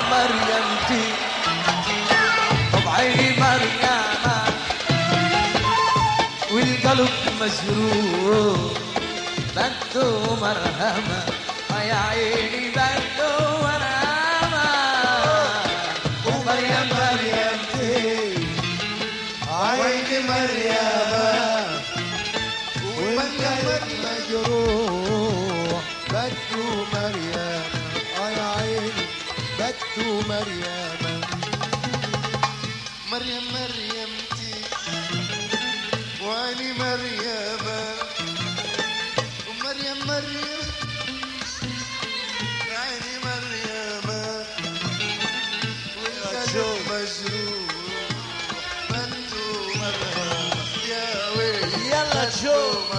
مريمتي طبعي مريم والقلب مجروح بده مرهمة يا عيني بده مرهمة ومريم مريمتي عيني مريم والقلب مجروح بده مريم يا عيني بده مريم مريم مريمتي وعيني مريم ومريم مريم عيني مريم والقلب مجروح بده مريم يا ويلي يلا شوف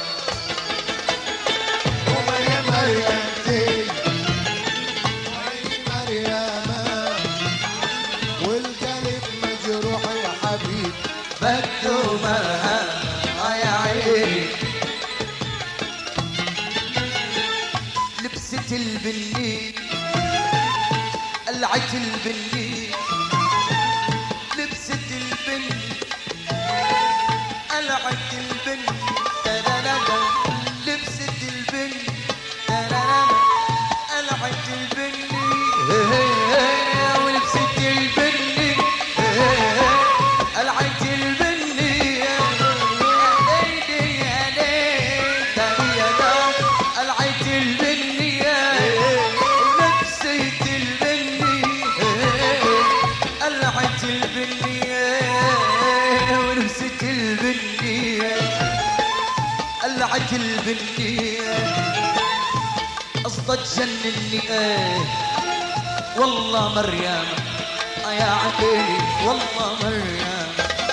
ومريم مريمتي عيني مريم والقلب مجروح يا حبيبي بده مرهمة يا عيني لبست البني قلعت البني لبست البني قلعت البني ترارارا لبست البني ترارارا قلعت البني ولبست البني قلعت البني يا ليلي يا ليلي يا قلعت البني ولبست البني قلعت البني ولبست البني قلعت البني قصدك جنني والله مريم يا عقلي والله مريم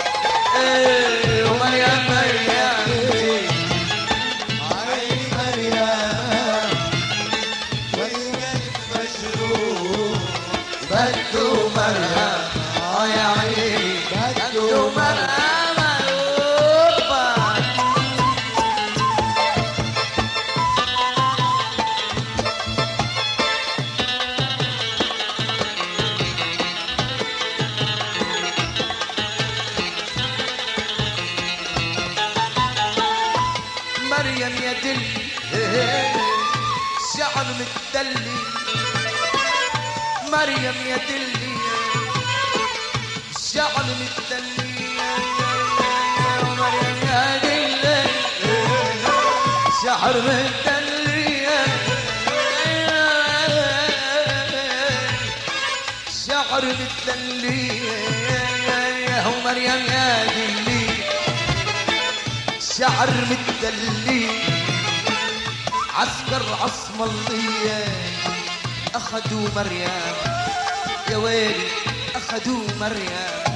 ومريم مريم عيني مريم والقلب مجروح بده مريم يا عيني بده مريم مريم يا دلي شعر متدلي مريم يا دلي شعر متدلي مريم يا دلي شعر متدلي شعر متدلي مريم يا دلي شعر متدلي عسكر عصم الله أخذوا مريم يا ويلي أخذوا مريم